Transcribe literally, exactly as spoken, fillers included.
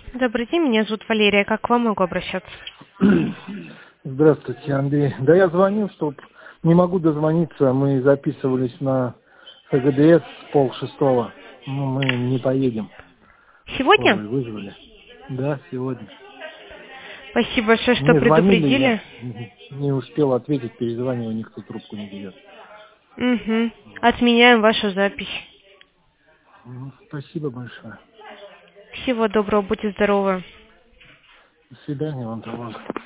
Добрый день, меня зовут Валерия. Как к вам могу обращаться? Здравствуйте, Андрей. Да я звонил, чтоб не могу дозвониться. Мы записывались на ФГДС с полшестого. Ну, мы не поедем. Сегодня? Скорую вызвали. Да, сегодня. Спасибо большое, что Мне звонили, я предупредили. не успел ответить, перезваниваю, никто трубку не берет. Угу. Отменяем вашу запись. Ну, спасибо большое. Всего доброго, будьте здоровы. До свидания, вам того же.